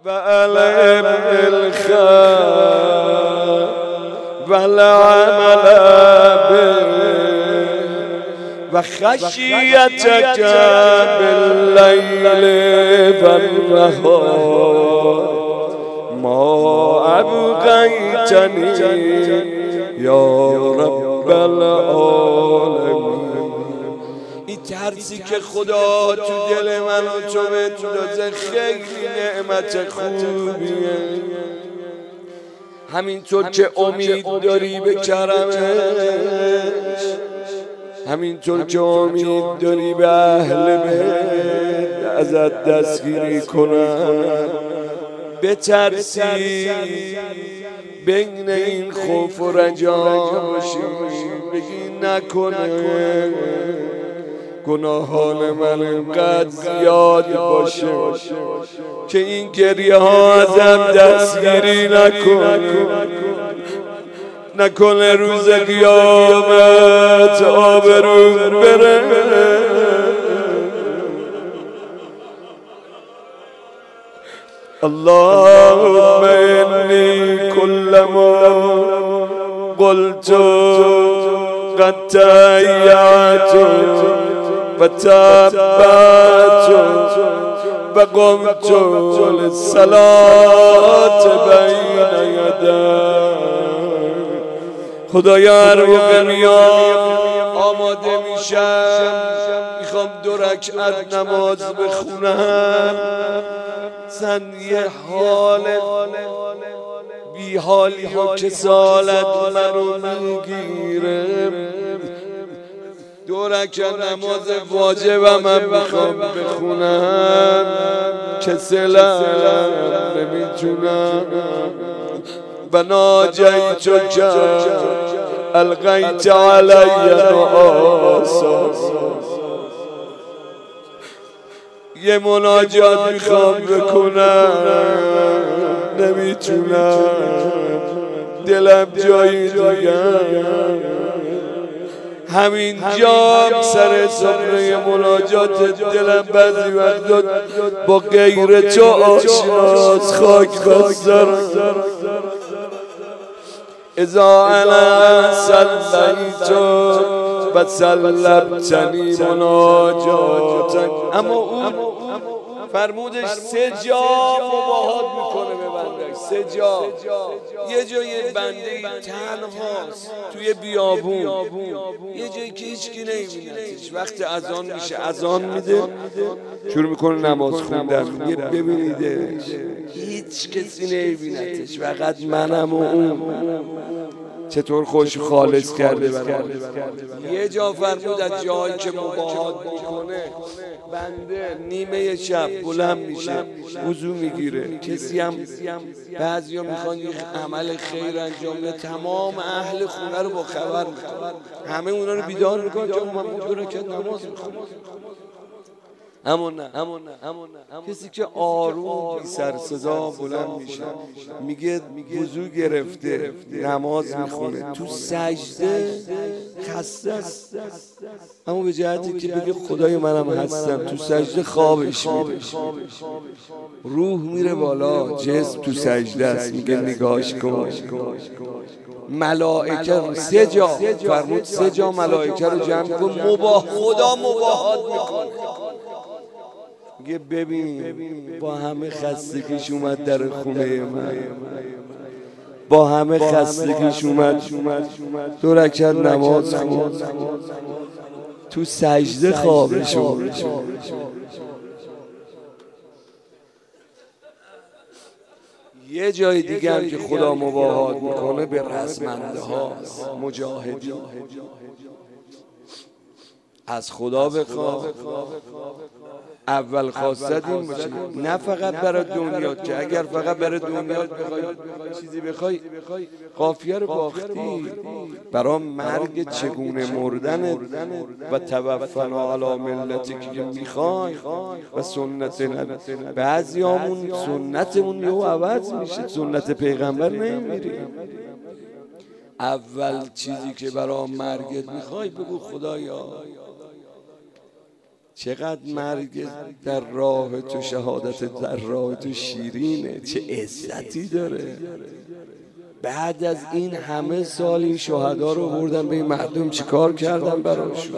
وعلم الخير والعمل به وخشيتك بالليل والنهار ما أبقيتني يا رب العالمين. این ترسی که خدا تو دل من و تو بندازه خیلی نعمت خوبیه. همینطور که امید داری به کرمش، همینطور که امید داری به اهل بیت ازت دستگیری کنن، بترسی بین این خوف و رجا باشی، بگی نکنه گناهان من اینقدر زیاد باشه که این گریه ها ازم دستگیری نکنه روز قیامت آبروم بره. اللهم انی کلما قلت قد تهیأت و تبت و قمت للصلاة بین یدیک. خدایا هر موقع میام آماده میشم میخوام 2 رکعت نماز بخونم، سن یه حال بی حالی و کسالت منو میگیره. 2 رکعت نماز واجبم هم میخوام بخونم، کسلم نمیتونم. و ناجیتک القیت علی نعاسا، یه مناجات میخوام بکنم نمیتونم، دلم جایی دیگه. همین جام سر سفره مناجات دلم بعضی وقتا با غیر تو آشناس، خاک بستر. اذا انا صلیت و سلبتنی مناجاتک. اما اون فرمودش 3 جا مباهات میکنه به بندش، 3 جا. یه جای بنده تنهاست توی بیابون، یه جایی که هیچکی نمیبینتش، وقت اذان میشه اذان میده شروع میکنه نماز خوندن، میگه ببینیدش هیچ کسی نمیبینتش، فقط منم و اون. چطور خوش خالص کرده برام. یه جا فرمود از جایی که مباهات میکنه بنده نیمه شب بلند میشه وضو میگیره. کسی هم بعضیا میخوان یه عمل خیر انجام بده، تمام اهل خونه رو با خبر میکنه، همه اونا رو بیدار میکنه که من 2 رکعت نماز میخونم. اما نه، کسی که آروم بی سر صدا بلند میشه میگه وضو گرفته نماز میخونه، تو سجده خسته است، اما به جهتی که بگه خدای منم هستم، تو سجده خوابش میره، روح میره بالا، جسم تو سجده است. میگه نگاش کن ملائکه 3 جا فرمود، 3 جا ملائکه رو جمع کن، خدا مباهات میکنه. میگه ببین با همه خستگیش اومد در خونه من، با همه خستگیش اومد 2 رکعت نماز خوند، تو سجده خوابش اومد. یه جای دیگه هم که خدا مباهات میکنه به رزمنده هاست، مجاهدی. از خدا بخواه اول خواستت این باشه، نه فقط برای دنیا، که اگر فقط برای دنیا بخوای چیزی بخوای قافیه رو باختی. برای مرگ چگونه مردن و توفنا علی ملتی که میخوای و سنت بعضیامون سنتمون یهو عوض میشه، سنت پیغمبر نمیریم. اول چیزی که برای مرگت میخوای بگو خدایا چقدر مرگ در راه تو، شهادت در راه تو شیرینه، چه عزتی داره. بعد از این همه سال این شهدا رو بردن به این مردم، چیکار کردن براشون؟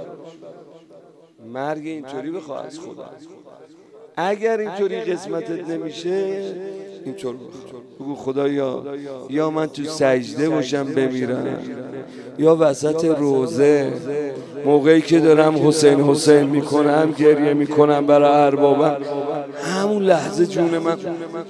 مرگ اینطوری بخواه از خدا. اگر اینطوری قسمتت نمیشه اینطور بگو خدایا یا من تو سجده باشم بمیرم، یا وسط روزه موقعی که دارم حسین حسین میکنم گریه میکنم برای اربابم، همون لحظه جون من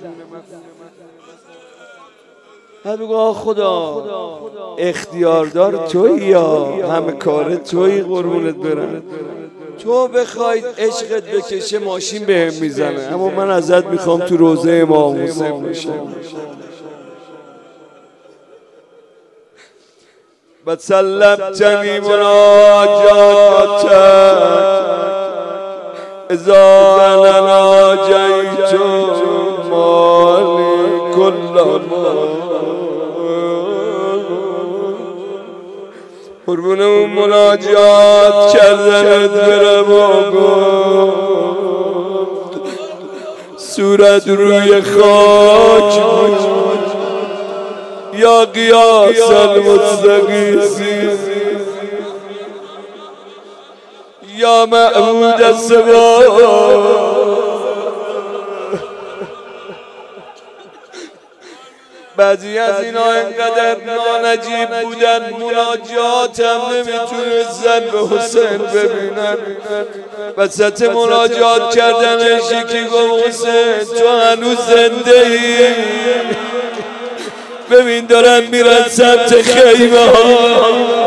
بگو آه خدا اختیاردار تویی، یا همه کار تویی، قربونت برم. تو بخواید عشقت بکشه ماشین بهم میزنه، اما من ازت میخوام تو روزه امام حسین باشم. بسلبتنی مناجاتک اذا انا ناجیت مالی کل ما. قربون اون مناجات کردنت برم آقا، صورت روی خاک بود یا قیاس المستقیسی یا معبود سوا. بعضی از اینا اینقدر نانجیب بودن مناجات هم نمیتونستن به حسین ببینن. وسط مناجات کردنش یکی گفت حسین تو هنوز زنده ای؟ ببین دارن میرن سمت خیمه ها.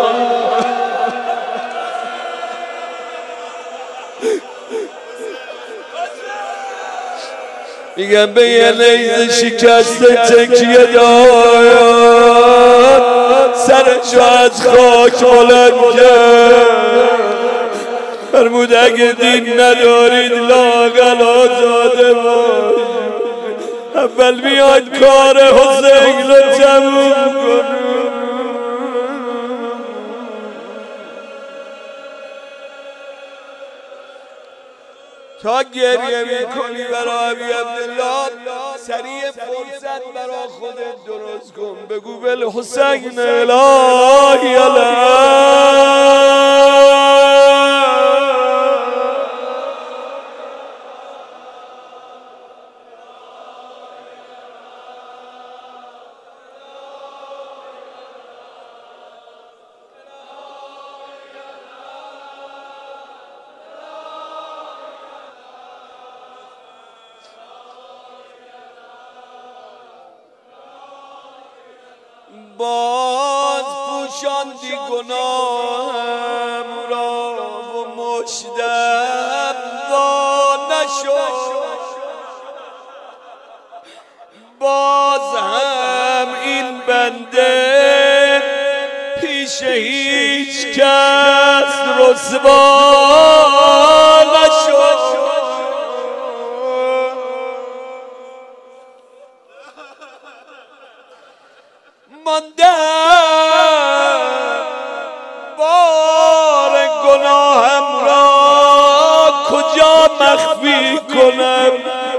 میگم به یه نیزه شکسته تکیه داد، سرشو از خاک بلند کرد، فرمود اگه دین ندارید لااقل آزاده باش، اول میاد کار حسین رو تموم کنه. تا گریه میکنی برای ابی عبدالله سریع فرصت برای خودت درست کن، بگو بل حسین الهی باز پوشاندی گناهم را و مشتم وا نشد، باز هم این بنده پیش هیچ کس رسوا نشد. ماندم بار گناهم را کجا مخفی کنم،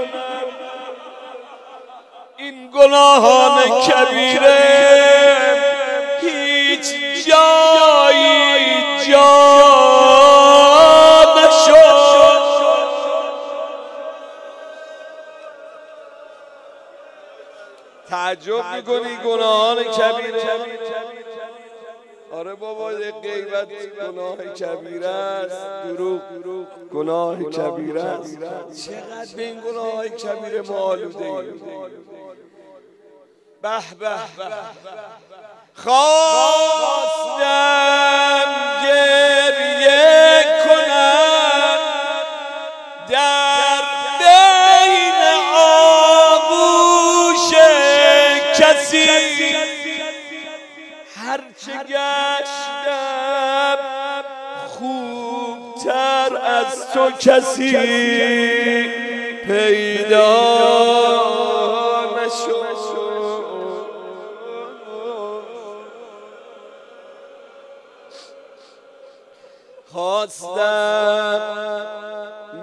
این گناهان کبیره هیچ جایی جا نشد. تعجب میکنی گناهان کبیره؟ آره بابا غیبت گناه کبیره است، دروغ گناه کبیره است. چقدر به این گناه کبیره ما آلوده ایم. به به خواستم گریه کنم در بین آغوش کسی، هرچه گشتم خوبتر از تو کسی پیدا نشد. خواستم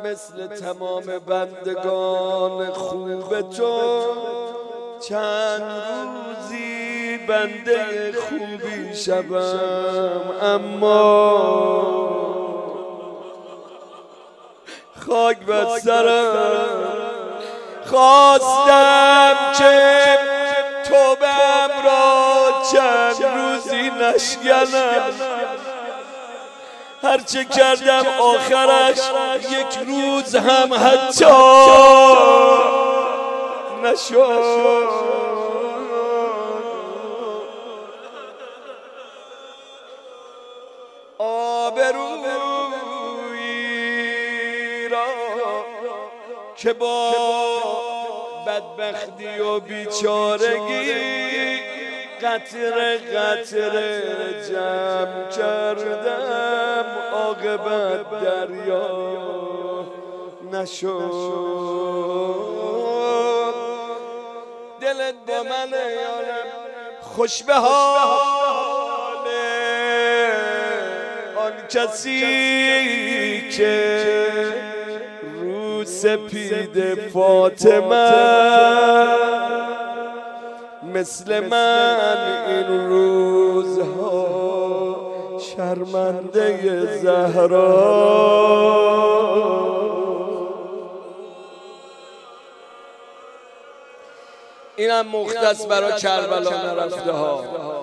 مثل تمام بندگان خوب تو چند روزی بنده خوبی شدم، اما خاک بر سرم خواستم که توبه‌ام را چند روزی نشکنم. هرچه کردم آخرش یک روز هم حتی نشد. آبرویی را که با بدبختی و بیچارگی قطره قطره جمع کردم، عاقبت دریا نشد. دلت با من یارم خوش به حال آن کسی که رو سپید فاطمه مثل من این روزها شرمنده زهرا. اینم مختص برای کربلا نرفته ها.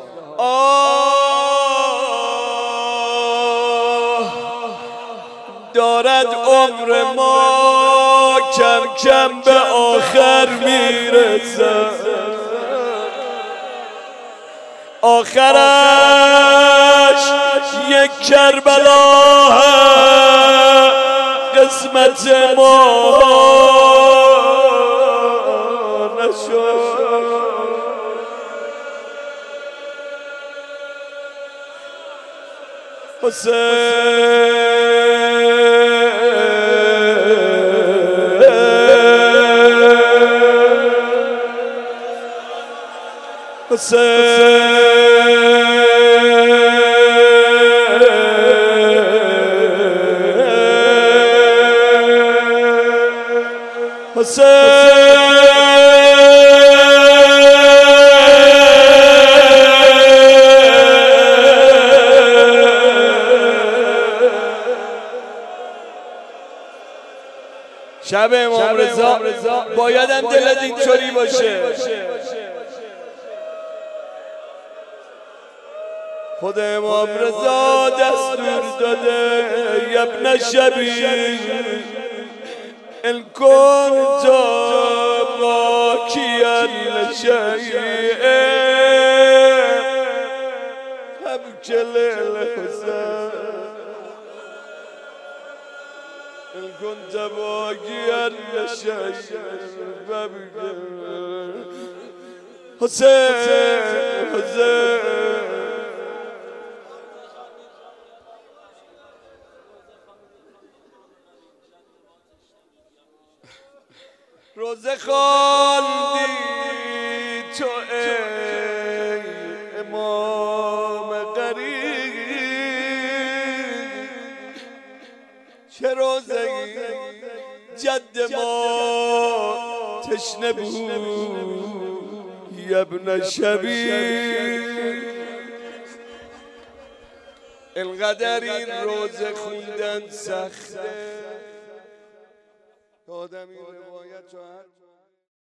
دارد عمر ما کم کم به آخر میرسد، آخرش یک کربلا قسمت ما نشد. شب امام رضا بایدم دلت اینطوری باشه. خود امام رضا دستور داده ابن شبی ان كنت باكيا لشيء فابك للحزن، ان كنت باكيا لشيء فابك حسين حسين. روزه خواندی تو ای امام قریب، چه روزه جد ما تشنه بود یا ابن شبیب. اینقدر این روزه خوندن سخته، آدمی روایت